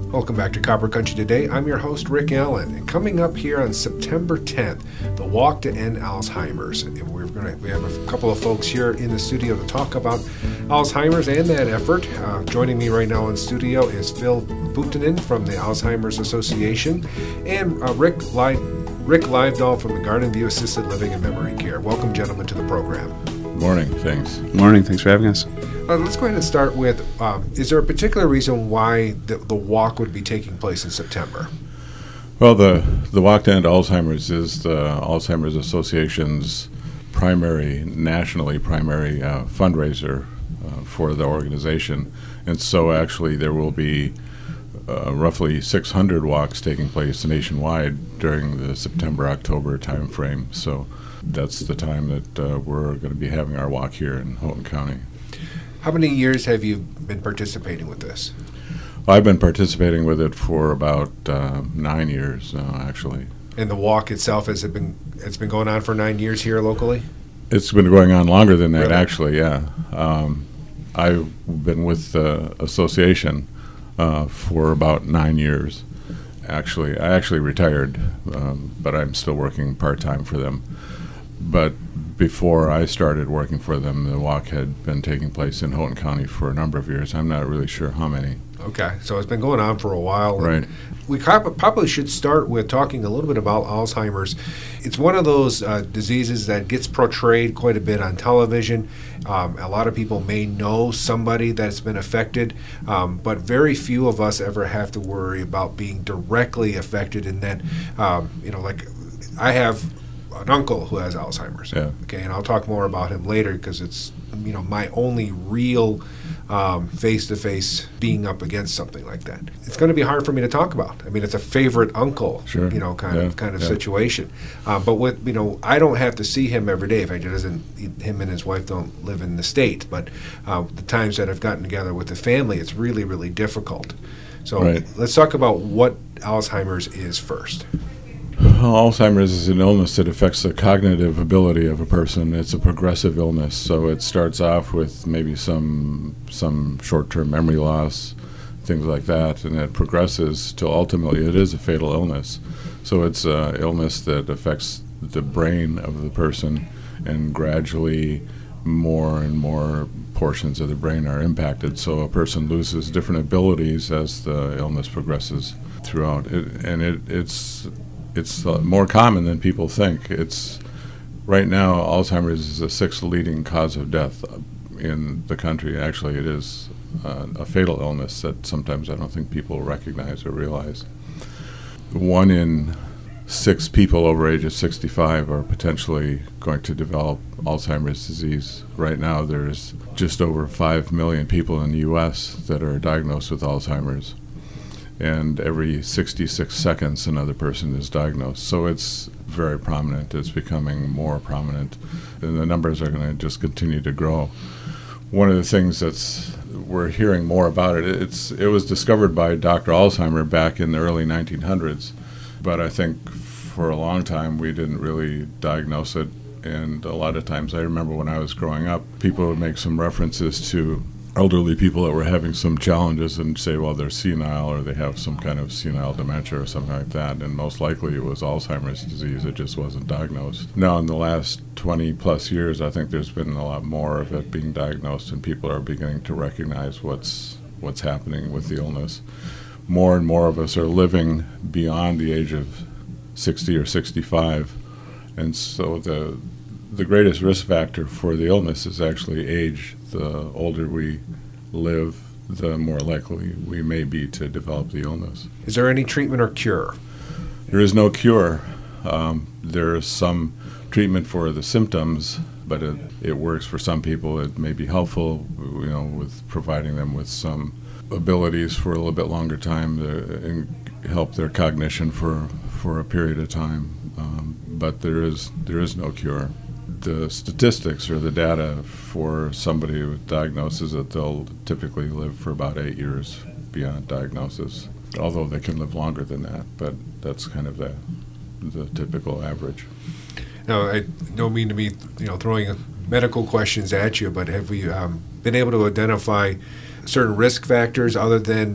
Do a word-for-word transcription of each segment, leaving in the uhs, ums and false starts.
Welcome back to Copper Country Today. I'm your host, Rick Allen. And coming up here on September tenth, the Walk to End Alzheimer's. And we're gonna, we have a couple of folks here in the studio to talk about Alzheimer's and that effort. Uh, joining me right now in studio is Phil Buchanan from the Alzheimer's Association and uh, Rick Li- Rick Livedahl from the Garden View Assisted Living and Memory Care. Welcome, gentlemen, to the program. Morning, thanks. Morning, thanks for having us. Uh, let's go ahead and start with, um, is there a particular reason why the, the walk would be taking place in September? Well, the, the Walk to End Alzheimer's is the Alzheimer's Association's primary, nationally primary uh, fundraiser uh, for the organization. And so actually there will be uh, roughly six hundred walks taking place nationwide during the September-October timeframe. So that's the time that uh, we're going to be having our walk here in Houghton County. How many years have you been participating with this? I've been participating with it for about uh, nine years now, actually. And the walk itself, has it been it's been going on for nine years here locally? It's been going on longer than that, Really? actually, yeah. Um, I've been with the association uh, for about nine years. Actually, I actually retired, um, but I'm still working part-time for them. But before I started working for them, the walk had been taking place in Houghton County for a number of years. I'm not really sure how many. Okay, so it's been going on for a while. Right. We probably should start with talking a little bit about Alzheimer's. It's one of those uh, diseases that gets portrayed quite a bit on television. Um, a lot of people may know somebody that's been affected, um, but very few of us ever have to worry about being directly affected in that, um, you know, like I have an uncle who has Alzheimer's. Yeah. Okay, and I'll talk more about him later because it's, you know, my only real um, face-to-face being up against something like that. It's going to be hard for me to talk about. I mean, it's a favorite uncle, Sure. you know, kind Yeah, of kind of yeah. situation. Um, but with, you know, I don't have to see him every day. In fact, it doesn't. Him and his wife don't live in the state. But uh, the times that I've gotten together with the family, it's really, really difficult. So Right. let's talk about what Alzheimer's is first. Alzheimer's is an illness that affects the cognitive ability of a person. It's a progressive illness, so it starts off with maybe some some short-term memory loss, things like that, and it progresses till ultimately it is a fatal illness. So it's an illness that affects the brain of the person, and gradually more and more portions of the brain are impacted, so a person loses different abilities as the illness progresses throughout. It, and it, it's It's uh, more common than people think. It's right now, Alzheimer's is the sixth leading cause of death in the country. Actually, it is uh, a fatal illness that sometimes I don't think people recognize or realize. One in six people over age of sixty-five are potentially going to develop Alzheimer's disease. Right now, there's just over five million people in the U S that are diagnosed with Alzheimer's. And every sixty-six seconds another person is diagnosed. So it's very prominent. It's becoming more prominent, and the numbers are going to just continue to grow. One of the things that's we're hearing more about it, it's it was discovered by Doctor Alzheimer back in the early nineteen hundreds, but I think for a long time we didn't really diagnose it, and a lot of times, I remember when I was growing up, people would make some references to elderly people that were having some challenges and say, well, they're senile or they have some kind of senile dementia or something like that, and most likely it was Alzheimer's disease. It just wasn't diagnosed. Now, in the last twenty plus years, I think there's been a lot more of it being diagnosed, and people are beginning to recognize what's what's happening with the illness. More and more of us are living beyond the age of sixty or sixty-five, and so the the greatest risk factor for the illness is actually age. The older we live, the more likely we may be to develop the illness. Is there any treatment or cure? There is no cure. Um, there is some treatment for the symptoms, but it, it works for some people. It may be helpful, you know, with providing them with some abilities for a little bit longer time to and help their cognition for, for a period of time. Um, but there is there is no cure. The statistics or the data for somebody with diagnosis is that they'll typically live for about eight years beyond diagnosis, although they can live longer than that, but that's kind of the the typical average. Now, I don't mean to be, you know, throwing medical questions at you, but have we um, been able to identify certain risk factors other than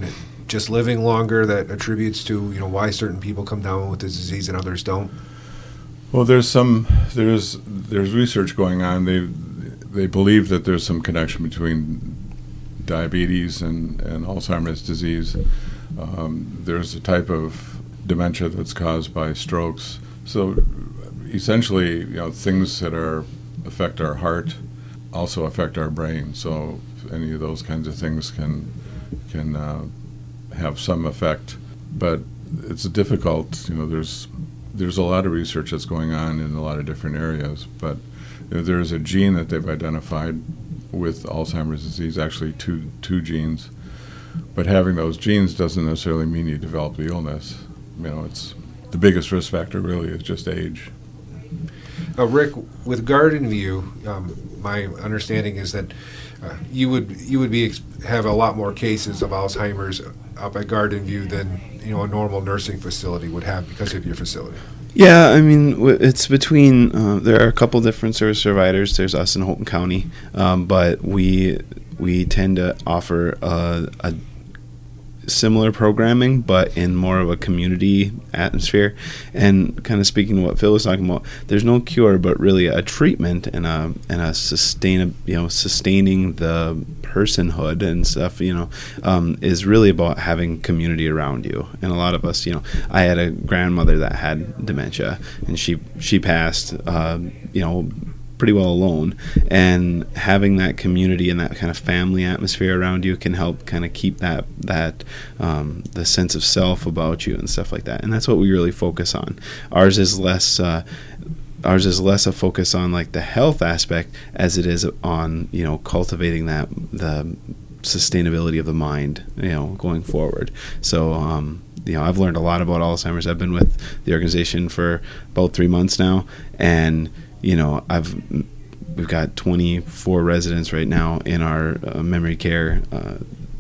just living longer that attributes to, you know, why certain people come down with the disease and others don't? Well, there's some there's there's research going on. They they believe that there's some connection between diabetes and, and Alzheimer's disease. Um, there's a type of dementia that's caused by strokes. So essentially, you know, things that are affect our heart also affect our brain. So any of those kinds of things can can uh, have some effect. But it's difficult. You know, there's there's a lot of research that's going on in a lot of different areas. But you know, there's a gene that they've identified with Alzheimer's disease, actually two two genes. But having those genes doesn't necessarily mean you develop the illness. You know, it's the biggest risk factor really is just age. Uh, Rick, with Garden View, um, my understanding is that uh, you would you would be ex- have a lot more cases of Alzheimer's up at Garden View than, you know, a normal nursing facility would have because of your facility. Yeah, I mean, w- it's between, uh, there are a couple different service providers. There's us in Houghton County, um, but we we tend to offer a, a similar programming, but in more of a community atmosphere. And kind of speaking to what Phil was talking about, there's no cure, but really a treatment and a and a sustain, you know, sustaining the personhood and stuff. You know, um, is really about having community around you. And a lot of us, you know, I had a grandmother that had dementia, and she she passed. Uh, you know. pretty well alone, and having that community and that kind of family atmosphere around you can help kind of keep that that um, the sense of self about you and stuff like that. And that's what we really focus on. Ours is less uh, ours is less a focus on like the health aspect as it is on, you know, cultivating that the sustainability of the mind, you know, going forward. So um, you know, I've learned a lot about Alzheimer's. I've been with the organization for about three months now, and you know, I've we've got twenty-four residents right now in our uh, memory care uh,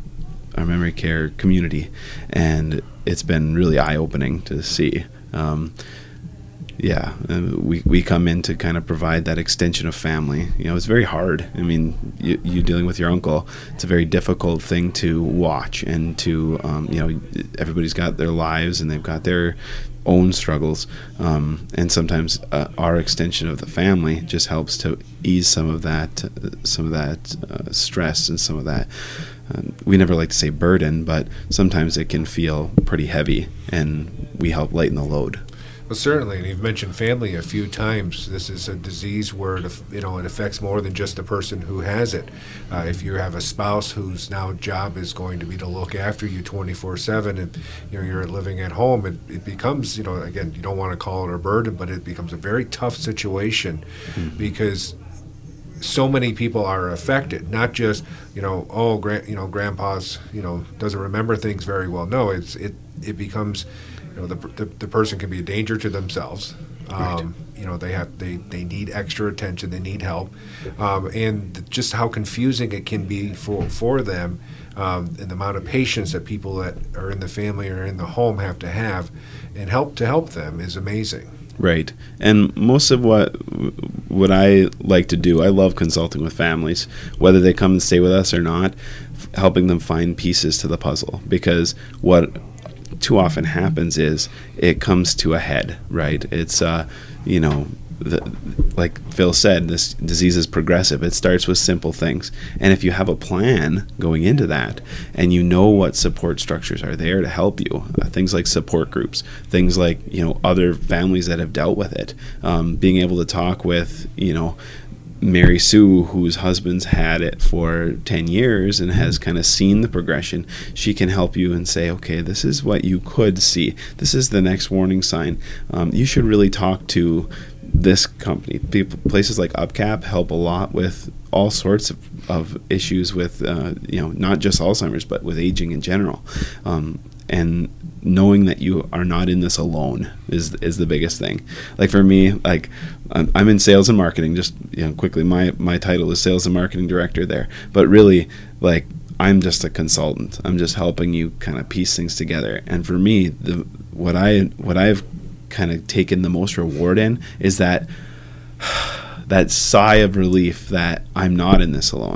our memory care community, and it's been really eye-opening to see. Um, yeah, uh, we we come in to kind of provide that extension of family. You know, it's very hard. I mean, you, you dealing with your uncle, it's a very difficult thing to watch, and to um, you know, everybody's got their lives and they've got their own struggles, um, and sometimes uh, our extension of the family just helps to ease some of that, uh, some of that uh, stress and some of that. Um, we never like to say burden, but sometimes it can feel pretty heavy, and we help lighten the load. Well, certainly, and you've mentioned family a few times. This is a disease where it, you know, it affects more than just the person who has it. Uh, if you have a spouse whose now job is going to be to look after you twenty-four seven, and you know you're living at home, it, it becomes, you know, again, you don't want to call it a burden, but it becomes a very tough situation, mm-hmm. because so many people are affected. Not just, you know, oh, gra- you know, grandpa's, you know, doesn't remember things very well. No, it's it it becomes. You know, the, the the person can be a danger to themselves. Um, right. You know, they have they, they need extra attention. They need help, um, and just how confusing it can be for for them, um, and the amount of patience that people that are in the family or in the home have to have, and help to help them is amazing. Right. And most of what what I like to do, I love consulting with families, whether they come and stay with us or not, f- helping them find pieces to the puzzle, because what too often happens is it comes to a head, right? It's, uh, you know, the, like Phil said, this disease is progressive. It starts with simple things. And if you have a plan going into that, and you know what support structures are there to help you, uh, things like support groups, things like, you know, other families that have dealt with it, um, being able to talk with, you know, Mary Sue, whose husband's had it for ten years and has kind of seen the progression, she can help you and say, okay, this is what you could see. This is the next warning sign. Um, you should really talk to this company. People, places like UpCap help a lot with all sorts of, of issues with, uh, you know, not just Alzheimer's, but with aging in general. Um, and knowing that you are not in this alone is is the biggest thing. Like for me, like I'm, I'm in sales and marketing. Just, you know, quickly, my my title is sales and marketing director there. But really, like, I'm just a consultant. I'm just helping you kind of piece things together. And for me, the what I what I've kind of taken the most reward in is that that sigh of relief that I'm not in this alone.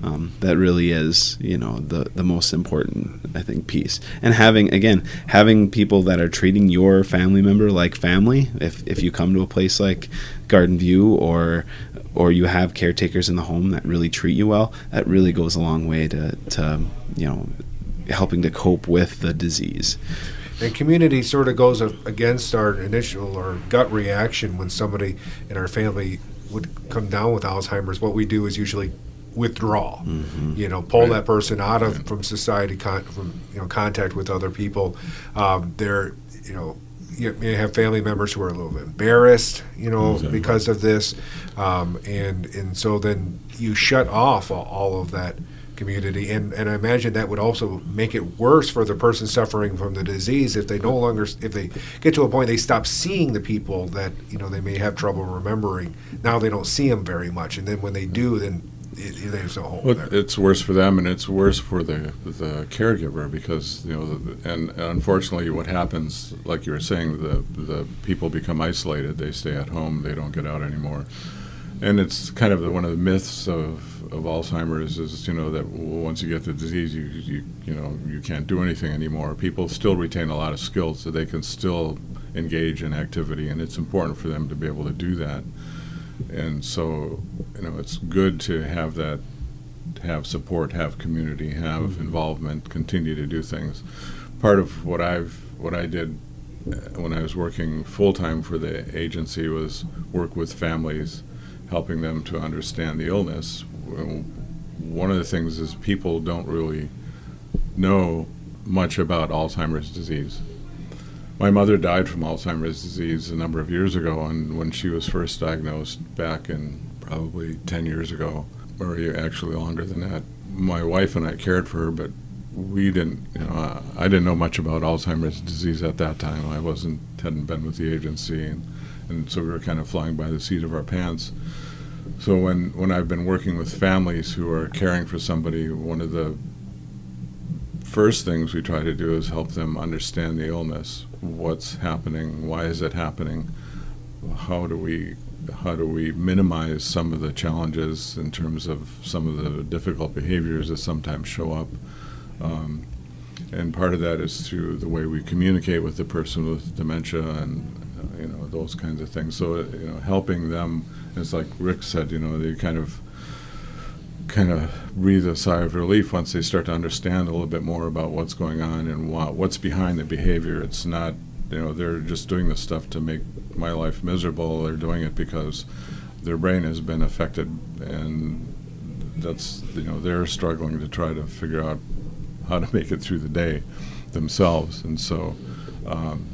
Um, that really is, you know, the, the most important, I think, piece. And having, again, having people that are treating your family member like family, if, if you come to a place like Garden View or or you have caretakers in the home that really treat you well, that really goes a long way to, to you know, helping to cope with the disease. And community sort of goes against our initial or gut reaction when somebody in our family would come down with Alzheimer's. What we do is usually withdraw, mm-hmm. you know, pull right. that person out of from society, con- from you know, contact with other people. Um, they're, you know, you may have family members who are a little bit embarrassed, you know, exactly. because of this, um, and and so then you shut off all, all of that community, and and I imagine that would also make it worse for the person suffering from the disease if they no longer, if they get to a point they stop seeing the people that, you know, they may have trouble remembering. Now they don't see them very much, and then when they do, then It, it, there's a hole well, there. It's worse for them, and it's worse for the the caregiver because, you know, the, and unfortunately, what happens, like you were saying, the the people become isolated. They stay at home. They don't get out anymore, and it's kind of the, one of the myths of, of Alzheimer's is, you know, that once you get the disease, you you you know you can't do anything anymore. People still retain a lot of skills, so they can still engage in activity, and it's important for them to be able to do that. And so, you know, it's good to have that, have support, have community, have mm-hmm. involvement, continue to do things. Part of what I've, what I did when I was working full time for the agency was work with families, helping them to understand the illness. One of the things is people don't really know much about Alzheimer's disease. My mother died from Alzheimer's disease a number of years ago, and when she was first diagnosed back in probably ten years ago, or actually longer than that, my wife and I cared for her, but we didn't, you know, I didn't know much about Alzheimer's disease at that time. I wasn't, hadn't been with the agency, and, and so we were kind of flying by the seat of our pants. So when, when I've been working with families who are caring for somebody, one of the first things we try to do is help them understand the illness. What's happening? Why is it happening? How do we how do we minimize some of the challenges in terms of some of the difficult behaviors that sometimes show up? Um, and part of that is through the way we communicate with the person with dementia and uh, you know, those kinds of things. So uh, you know, helping them, it's like Rick said, you know, they kind of kind of breathe a sigh of relief once they start to understand a little bit more about what's going on and what, what's behind the behavior. It's not, you know, they're just doing this stuff to make my life miserable. They're doing it because their brain has been affected, and that's, you know, they're struggling to try to figure out how to make it through the day themselves. And so um,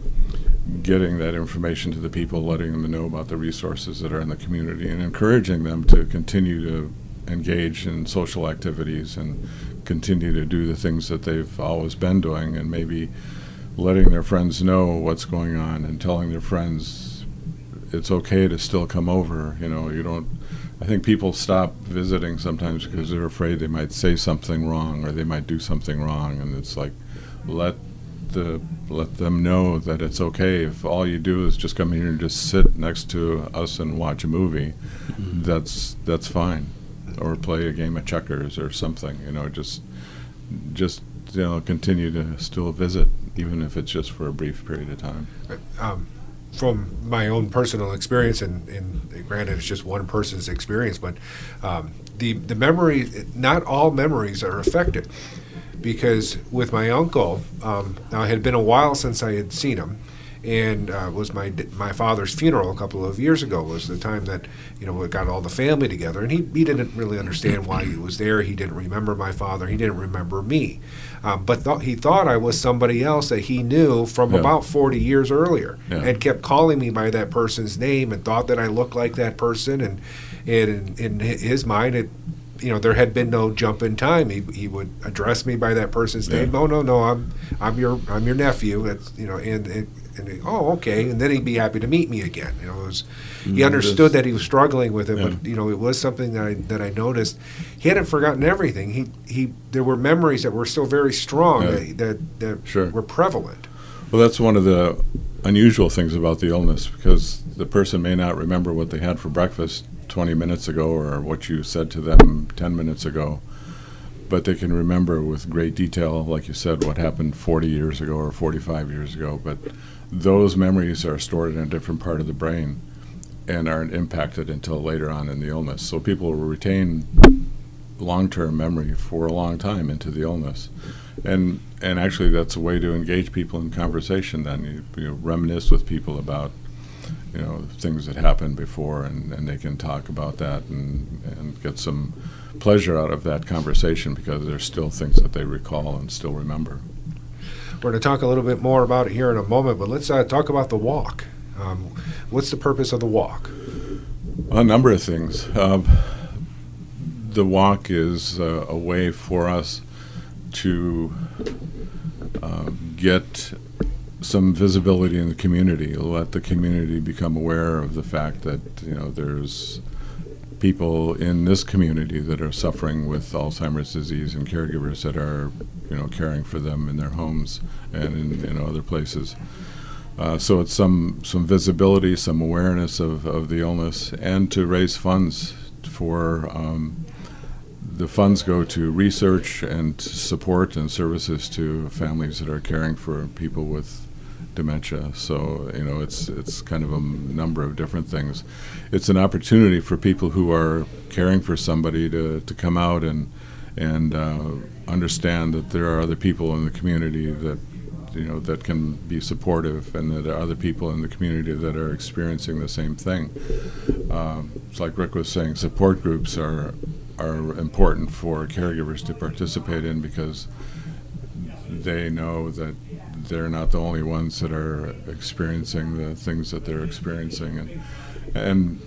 getting that information to the people, letting them know about the resources that are in the community, and encouraging them to continue to engage in social activities and continue to do the things that they've always been doing, and maybe letting their friends know what's going on and telling their friends it's okay to still come over. You know, you don't, I think people stop visiting sometimes because they're afraid they might say something wrong or they might do something wrong, and it's like, let the let them know that it's okay if all you do is just come here and just sit next to us and watch a movie. Mm-hmm. That's that's fine. Or play a game of checkers or something, you know, just, just you know, continue to still visit, even if it's just for a brief period of time. Um, from my own personal experience, and, and granted it's just one person's experience, but um, the, the memory, not all memories are affected. Because with my uncle, um, now it had been a while since I had seen him, and uh, was my my father's funeral a couple of years ago was the time that, you know, we got all the family together, and he, he didn't really understand why he was there. He didn't remember my father. He didn't remember me, um, but th- he thought I was somebody else that he knew from yeah. about forty years earlier, yeah. and kept calling me by that person's name and thought that I looked like that person, and, and in, in his mind it, you know, there had been no jump in time. He he would address me by that person's yeah. name. Oh no, no, I'm I'm your I'm your nephew. It's, you know, and, and and he, oh okay, and then he'd be happy to meet me again. You know, it was, he mm, understood that he was struggling with it, yeah. but you know, it was something that I that I noticed. He hadn't forgotten everything. He he there were memories that were still very strong yeah. that that, that sure. were prevalent. Well, that's one of the unusual things about the illness, because the person may not remember what they had for breakfast twenty minutes ago or what you said to them ten minutes ago, but they can remember with great detail, like you said, what happened forty years ago or forty-five years ago. But those memories are stored in a different part of the brain and aren't impacted until later on in the illness. So people will retain long-term memory for a long time into the illness. And and actually that's a way to engage people in conversation then. You, you reminisce with people about, you know, things that happened before, and, and they can talk about that and, and get some pleasure out of that conversation because there's still things that they recall and still remember. We're going to talk a little bit more about it here in a moment, but let's uh, talk about the walk. Um, what's the purpose of the walk? A number of things. Uh, the walk is uh, a way for us to uh, get some visibility in the community, let the community become aware of the fact that, you know, there's people in this community that are suffering with Alzheimer's disease and caregivers that are, you know, caring for them in their homes and in, in other places. Uh, so it's some, some visibility, some awareness of, of the illness, and to raise funds for, um, the funds go to research and support and services to families that are caring for people with dementia. So, you know, it's it's kind of a number of different things. It's an opportunity for people who are caring for somebody to, to come out and and uh, understand that there are other people in the community that, you know, that can be supportive, and that there are other people in the community that are experiencing the same thing. Um, it's like Rick was saying, support groups are are important for caregivers to participate in because they know that they're not the only ones that are experiencing the things that they're experiencing, and and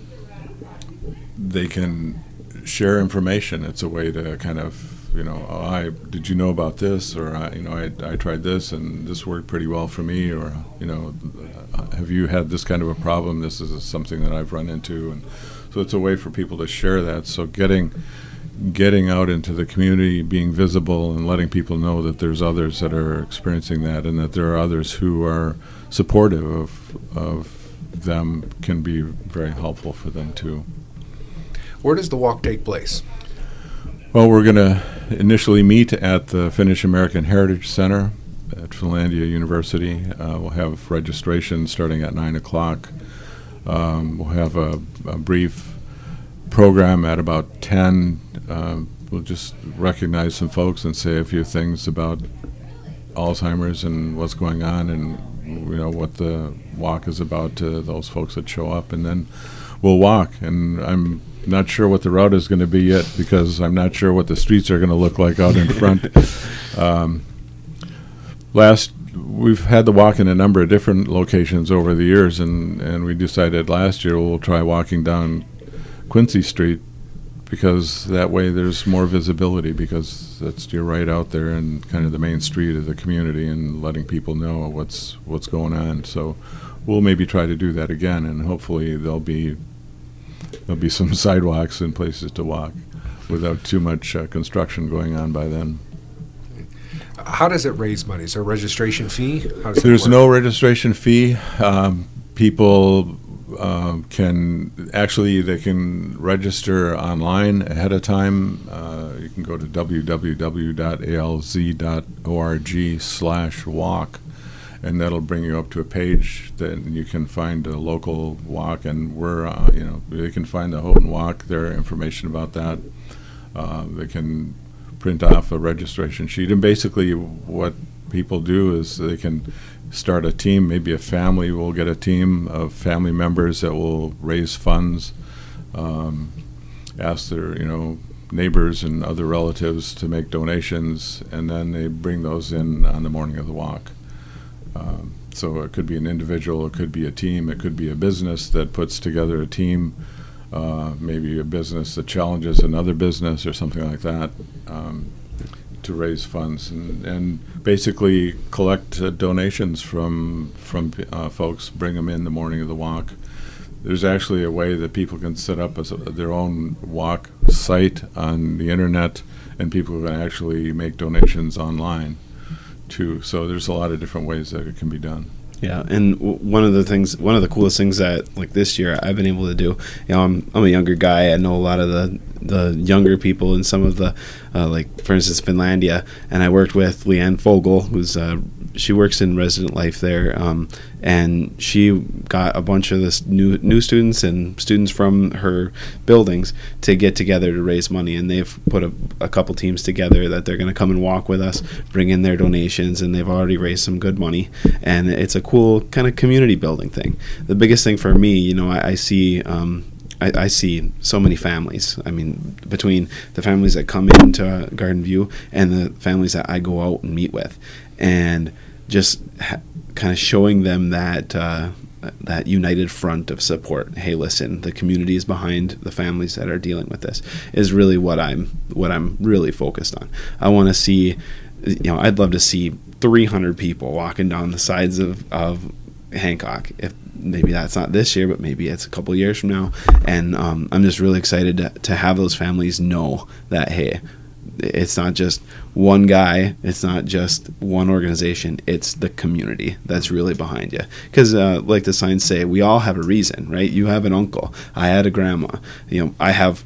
they can share information. It's a way to kind of, you know, oh, I did you know about this, or I, you know, I I tried this and this worked pretty well for me, or, you know, have you had this kind of a problem? This is something that I've run into, and so it's a way for people to share that. So getting getting out into the community, being visible, and letting people know that there's others that are experiencing that, and that there are others who are supportive of of them, can be very helpful for them too. Where does the walk take place? Well, we're going to initially meet at the Finnish American Heritage Center at Finlandia University. Uh, we'll have registration starting at nine o'clock. Um, we'll have a, a brief program at about ten. Uh, we'll just recognize some folks and say a few things about Alzheimer's and what's going on, and, you know, what the walk is about to those folks that show up, and then we'll walk. And I'm not sure what the route is going to be yet, because I'm not sure what the streets are going to look like out in front. Um, last We've had the walk in a number of different locations over the years, and, and we decided last year we'll try walking down Quincy Street, because that way there's more visibility, because that's, you're right out there in kind of the main street of the community and letting people know what's what's going on. So we'll maybe try to do that again, and hopefully there'll be there'll be some sidewalks and places to walk without too much uh, construction going on by then. How does it raise money? Is there a registration fee? How does There's it work? no registration fee. Um, people uh, can actually they can register online ahead of time. Uh, you can go to w w w dot a l z dot org slash walk, and that'll bring you up to a page that you can find a local walk, and we're uh, you know, they can find the Houghton Walk. There are information about that. Uh, they can print off a registration sheet, and basically what people do is they can start a team. Maybe a family will get a team of family members that will raise funds, um, ask their, you know, neighbors and other relatives to make donations, and then they bring those in on the morning of the walk. Um, so it could be an individual, it could be a team, it could be a business that puts together a team. Uh, maybe a business that challenges another business or something like that, um, to raise funds and, and basically collect uh, donations from from uh, folks, bring them in the morning of the walk. There's actually a way that people can set up as a, their own walk site on the internet, and people can actually make donations online too. So there's a lot of different ways that it can be done. Yeah, and w- one of the things, one of the coolest things that like this year I've been able to do, you know, I'm I'm a younger guy. I know a lot of the the younger people in some of the, uh, like for instance, Finlandia, and I worked with Leanne Fogel, who's uh, she works in resident life there, um, and she got a bunch of this new new students and students from her buildings to get together to raise money, and they've put a, a couple teams together that they're going to come and walk with us, bring in their donations, and they've already raised some good money, and it's a cool kind of community building thing. The biggest thing for me, you know, I, I see. Um, I, I see so many families. I mean, between the families that come into Garden View and the families that I go out and meet with, and just ha- kind of showing them that uh, that united front of support. Hey, listen, the community is behind the families that are dealing with this. Is really what I'm what I'm really focused on. I want to see, you know, I'd love to see three hundred people walking down the sides of of Hancock. If maybe that's not this year, but maybe it's a couple years from now. And um, I'm just really excited to, to have those families know that, hey, it's not just one guy, it's not just one organization, it's the community that's really behind you. Because uh, like the signs say, we all have a reason, right? You have an uncle, I had a grandma, you know, I have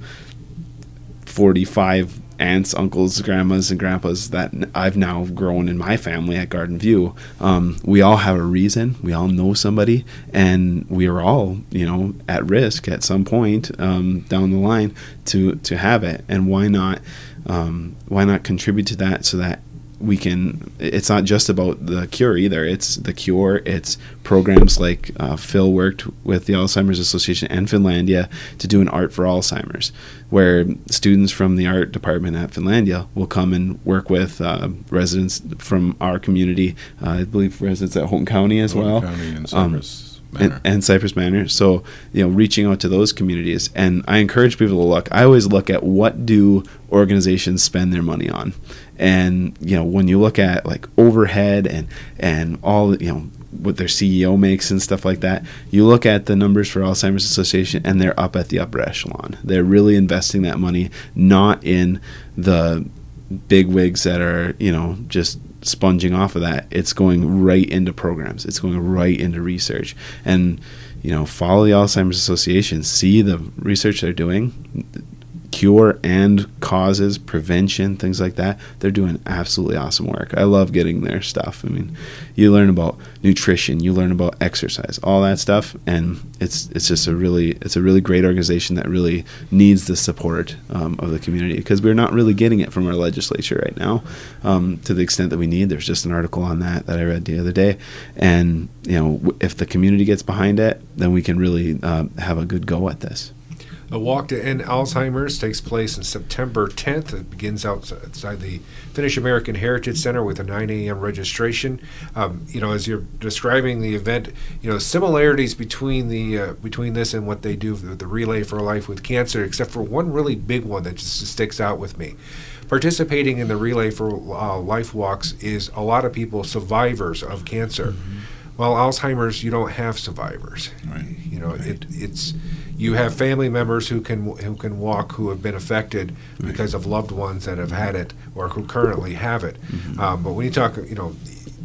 forty-five aunts, uncles, grandmas, and grandpas that I've now grown in my family at Garden View. Um, we all have a reason. We all know somebody, and we are all, you know, at risk at some point um, down the line to to have it. And why not? Um, why not contribute to that so that we can? It's not just about the cure either. It's the cure. It's programs like uh, Phil worked with the Alzheimer's Association and Finlandia to do an art for Alzheimer's, where students from the art department at Finlandia will come and work with uh, residents from our community. Uh, I believe residents at Houghton County as Houghton well. County and Cypress Um, Manor. and, and Cypress Manor. So, you know, reaching out to those communities. And I encourage people to look. I always look at what do organizations spend their money on. And, you know, when you look at like overhead and, and all, you know, what their C E O makes and stuff like that, you look at the numbers for Alzheimer's Association and they're up at the upper echelon. They're really investing that money, not in the big wigs that are, you know, just sponging off of that. It's going right into programs. It's going right into research. And, you know, follow the Alzheimer's Association, see the research they're doing, cure and causes, prevention, things like that. They're doing absolutely awesome work. I love getting their stuff. I mean, you learn about nutrition, you learn about exercise, all that stuff, and it's it's just a really it's a really great organization that really needs the support um, of the community, because we're not really getting it from our legislature right now um, to the extent that we need. There's just an article on that that I read the other day, and you know, if the community gets behind it, then we can really uh, have a good go at this. The Walk to End Alzheimer's takes place on September tenth. It begins outside the Finnish American Heritage Center with a nine a.m. registration. Um, you know, as you're describing the event, you know, similarities between the uh, between this and what they do, the, the Relay for Life with Cancer, except for one really big one that just sticks out with me. Participating in the Relay for uh, Life walks is a lot of people survivors of cancer. Mm-hmm. Well, Alzheimer's, you don't have survivors. Right. You know, right. it it's you have family members who can who can walk, who have been affected right. because of loved ones that have had it or who currently have it. Mm-hmm. Um, but when you talk, you know,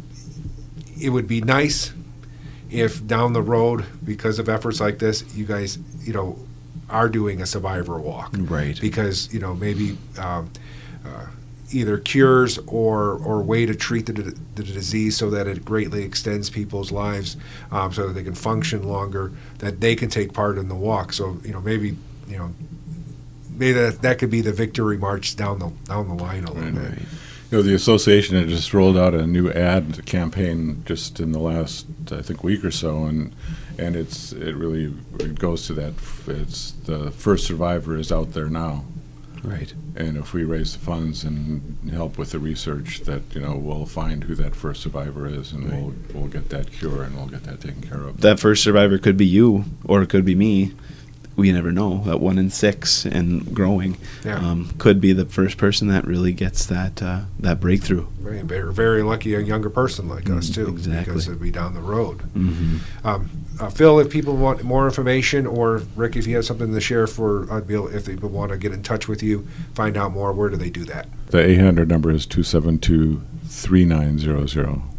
it would be nice if down the road, because of efforts like this, you guys, you know, are doing a survivor walk. Right. Because, you know, maybe um, uh, either cures or or way to treat the, the disease so that it greatly extends people's lives, um, so that they can function longer, that they can take part in the walk. So, you know, maybe, you know, maybe that, that could be the victory march down the down the line a little Right. bit. You know, the association had just rolled out a new ad campaign just in the last, I think, week or so, and and it's it really it goes to that. It's the first survivor is out there now. Right. And if we raise the funds and help with the research, that, you know, we'll find who that first survivor is, and Right. we'll we'll get that cure and we'll get that taken care of. That first survivor could be you, or it could be me. We never know. That one in six and growing Yeah. um, could be the first person that really gets that uh, that breakthrough. Very, very, very lucky a younger person like us, too, exactly. because it'd be down the road. Mm-hmm. Um, uh, Phil, if people want more information, or Rick, if you have something to share for, uh, Bill, if they want to get in touch with you, find out more, where do they do that? The eight hundred number is two seven two, three nine zero zero.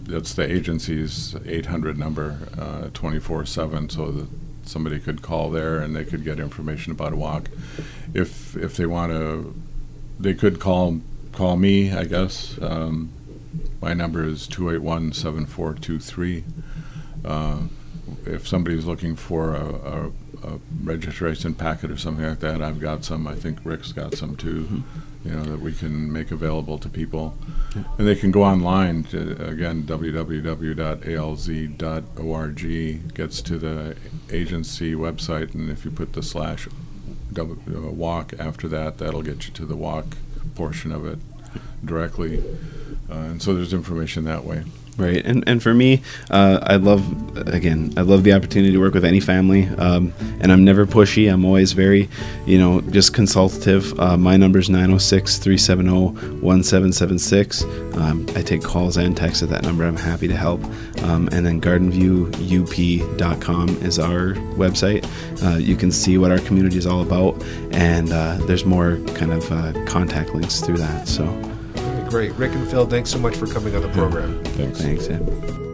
that's the agency's eight hundred number, uh, twenty-four seven, so that somebody could call there and they could get information about a walk. If if they want to, they could call call me, I guess. Um, my number is two eight one, seven four two three. Uh, if somebody's looking for a, a, a registration packet or something like that, I've got some. I think Rick's got some too, mm-hmm. you know, that we can make available to people. Yeah. And they can go online to, again, w w w dot a l z dot org gets to the agency website, and if you put the slash w, uh, walk after that, that'll get you to the walk portion of it directly. Uh, and so there's information that way. Right, and and for me, uh, I love, again, I love the opportunity to work with any family, um, and I'm never pushy. I'm always very, you know, just consultative. Uh, my number is nine oh six, three seven zero, one seven seven six. Um, I take calls and texts at that number. I'm happy to help. Um, and then garden view u p dot com is our website. Uh, you can see what our community is all about, and uh, there's more kind of uh, contact links through that. So. Great. Rick and Phil, thanks so much for coming on the program. Thanks. Thanks, yeah.